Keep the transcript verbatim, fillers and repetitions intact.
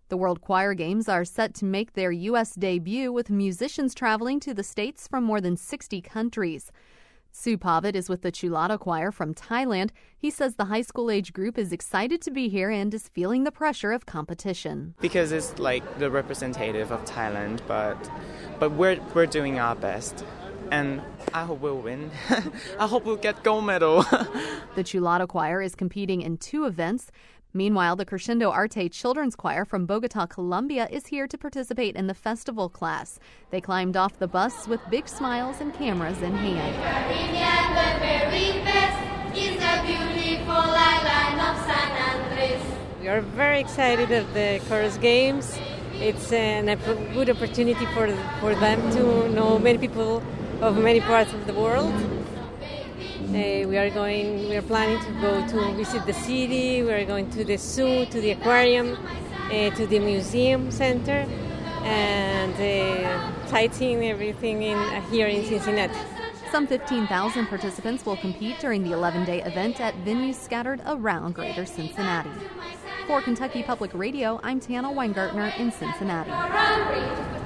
The World Choir Games are set to make their U S debut with musicians traveling to the States from more than sixty countries. Sue Pavitt is with the Chulada Choir from Thailand. He says the high school age group is excited to be here and is feeling the pressure of competition. Because it's like the representative of Thailand, but but we're we're doing our best. And I hope we'll win. I hope we'll get gold medal. The Chulada Choir is competing in two events. Meanwhile, the Crescendo Arte Children's Choir from Bogota, Colombia is here to participate in the festival class. They climbed off the bus with big smiles and cameras in hand. We are very excited of the Chorus Games. It's an, a good opportunity for, for them to know many people of many parts of the world. Uh, we are going. We are planning to go to visit the city. We are going to the zoo, to the aquarium, uh, to the museum center, and uh, sightseeing everything in uh, here in Cincinnati. Some fifteen thousand participants will compete during the eleven-day event at venues scattered around Greater Cincinnati. For Kentucky Public Radio, I'm Tana Weingartner in Cincinnati.